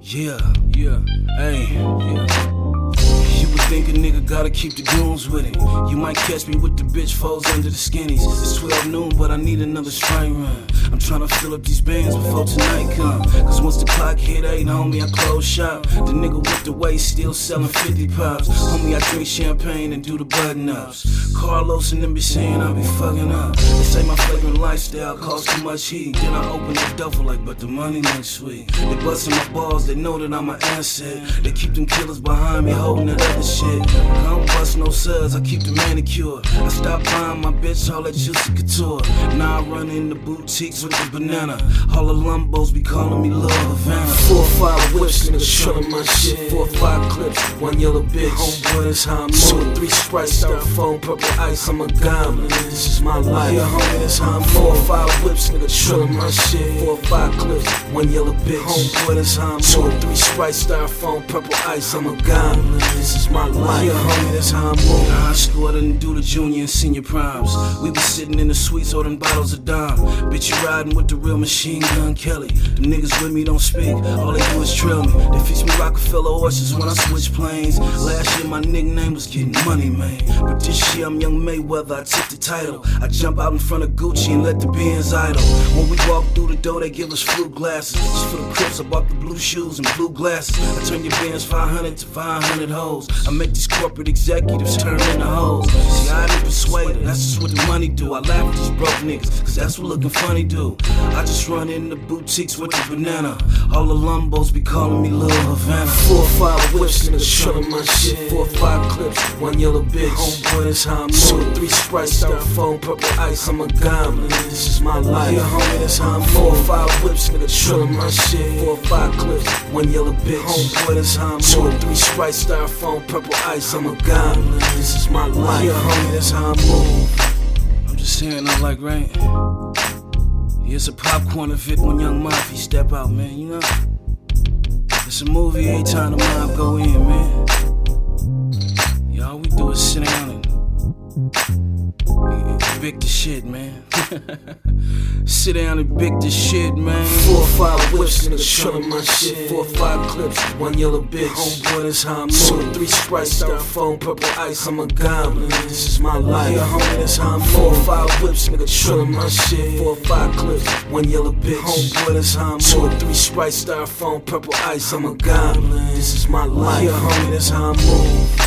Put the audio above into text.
Yeah, hey, You would think a nigga gotta keep the goons with him. You might catch me with the bitch foes under the skinnies. It's 12 noon, but I need another straight run. I'm tryna fill up these bands before tonight come. Cause once the clock hit 8, homie, I close shop. The nigga with the waist still selling 50 pops. Homie, I drink champagne and do the button ups. Carlos and them be saying I be fucking up. They say my flagrant lifestyle costs too much heat. Then I open the duffel like, but the money looks sweet. They bustin' my balls, they know that I'm an asset. They keep them killers behind me holding that other shit. I don't bust no suds, I keep the manicure. I stop buying my bitch all that juicy couture. Now I run in the boutiques with the banana. All the lumbos be calling me Lil Havana. 4 or 5 whips, niggas trillin' my shit. 4 or 5 clips, 1 yellow bitch. Homeboy, that's how I move. 2 or 3 Sprite, styrofoam, purple ice, I'm a goblin. This is my life. Yeah, homie, that's how I move. 4 or 5 whips, nigga trillin' my shit. 4 or 5 clips, 1 yellow bitch. Homeboy, that's how I move. 2 or 3 Sprite, styrofoam, purple ice, I'm a goblin. This is my life. Yeah, homie, that's how I move. High school, I didn't do the junior and senior primes. We was sitting in the suites holding bottles of dime. Bitch, you riding with the real Machine Gun Kelly. The niggas with me don't speak, all they do is trail me. They feast me Rockefeller horses when I switch planes. Last year my nickname was Getting Money, man. But this year I'm Young Mayweather, I took the title. I jump out in front of Gucci and let the Benz idle. When we walk through the door, they give us fruit glasses. Just for the Crips, I bought the blue shoes and blue glasses. I turn your Benz 500 to 500 hoes. I make these corporate executives turn into hoes. See, I ain't persuaded, that's just what the money do. I laugh at these broke niggas, cause that's what looking funny do. I just run in the boutiques with the banana. All the lumbos be calling me Lil Havana. 4 or 5 whips, niggas trillin' my shit. 4 or 5 clips, 1 yellow bitch. Homeboy, that's how I move. 2 or 3 Sprite, styrofoam, purple ice, I'm a goblin. This is my life. Yeah, homie, that's how I move. 4 or 5 whips, nigga trillin' my shit. 4 or 5 clips, 1 yellow bitch. Homeboy, that's how I move. 2 or 3 Sprite, styrofoam, purple ice, I'm a goblin. This is my life. Yeah, homie, that's how I move. I'm just saying, I like rain. Here's a popcorn event when Young Mafia step out, man, you know? It's a movie every time the mob go in, man. Yeah, all we do is sit down and big the shit, man. Sit down and big the shit, man. 4 or 5 whips, niggas trillin' my shit. 4 or 5 clips, 1 yellow bitch. Homeboy, that's how I move. 2 or 3 Sprite, styrofoam, purple ice, I'm a goblin. This is my life. Yeah, homie, that's how I move. 4 or 5 whips, nigga trillin' my shit. 4 or 5 clips, 1 yellow bitch. Homeboy, that's how I move. 2 or 3 Sprite, styrofoam, purple ice, I'm a goblin. This is my life. Yeah, homie, that's how I move.